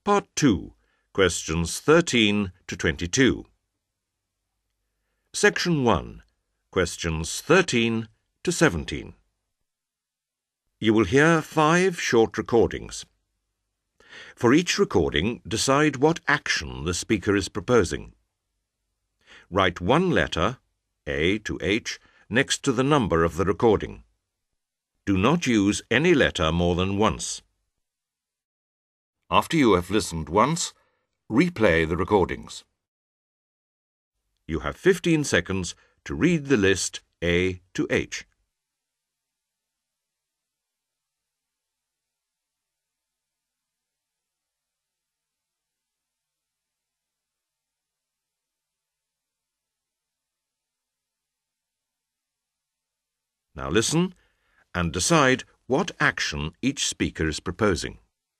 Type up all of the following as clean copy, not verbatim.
Part 2, questions 13 to 22. Section 1, questions 13 to 17. You will hear 5 short recordings. For each recording, decide what action the speaker is proposing. Write one letter, A to H, next to the number of the recording. Do not use any letter more than once. After you have listened once, replay the recordings. You have 15 seconds to read the list A to H. Now listen and decide what action each speaker is proposing.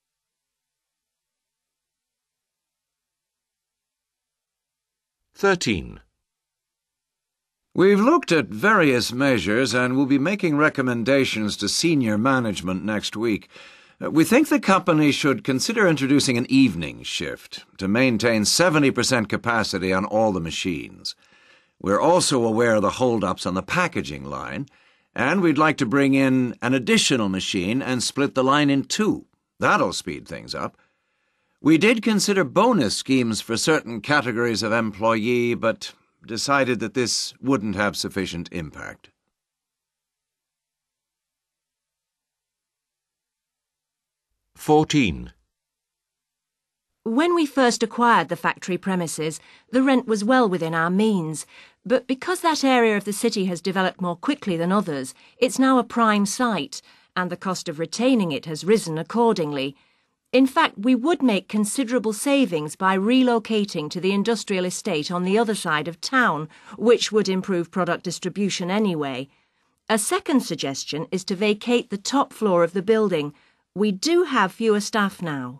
13. We've looked at various measures and will be making recommendations to senior management next week. We think the company should consider introducing an evening shift to maintain 70% capacity on all the machines. We're also aware of the hold-ups on the packaging line, and we'd like to bring in an additional machine and split the line in 2. That'll speed things up. We did consider bonus schemes for certain categories of employee, but decided that this wouldn't have sufficient impact. 14. When we first acquired the factory premises, the rent was well within our means, but because that area of the city has developed more quickly than others, it's now a prime site, and the cost of retaining it has risen accordingly. In fact, we would make considerable savings by relocating to the industrial estate on the other side of town, which would improve product distribution anyway. A second suggestion is to vacate the top floor of the building. We do have fewer staff now.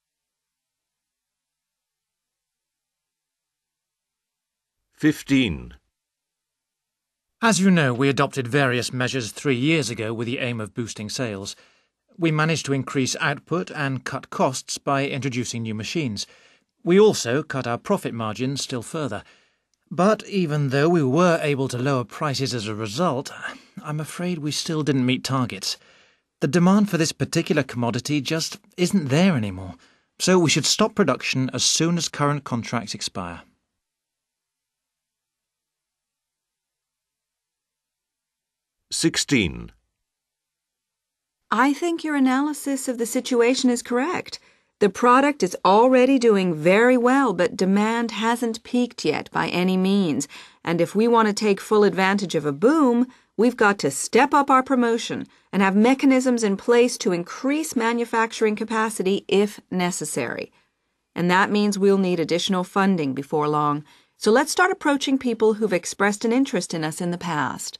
15. As you know, we adopted various measures 3 years ago with the aim of boosting sales. We managed to increase output and cut costs by introducing new machines. We also cut our profit margins still further. But even though we were able to lower prices as a result, I'm afraid we still didn't meet targets. The demand for this particular commodity just isn't there anymore, so we should stop production as soon as current contracts expire. 16. I think your analysis of the situation is correct. The product is already doing very well, but demand hasn't peaked yet by any means. And if we want to take full advantage of a boom, we've got to step up our promotion and have mechanisms in place to increase manufacturing capacity if necessary. And that means we'll need additional funding before long. So let's start approaching people who've expressed an interest in us in the past.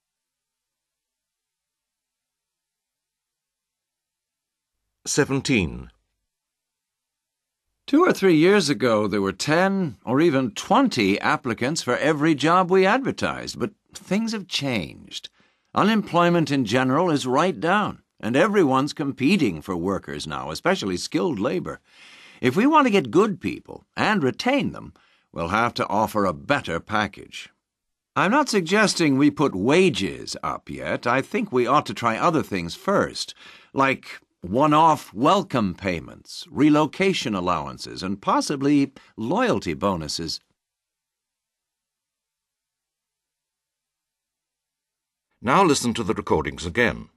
17. 2 or 3 years ago, there were 10 or even 20 applicants for every job we advertised, but things have changed. Unemployment in general is right down, and everyone's competing for workers now, especially skilled labor. If we want to get good people and retain them, we'll have to offer a better package. I'm not suggesting we put wages up yet. I think we ought to try other things first, like one-off welcome payments, relocation allowances, and possibly loyalty bonuses. Now listen to the recordings again.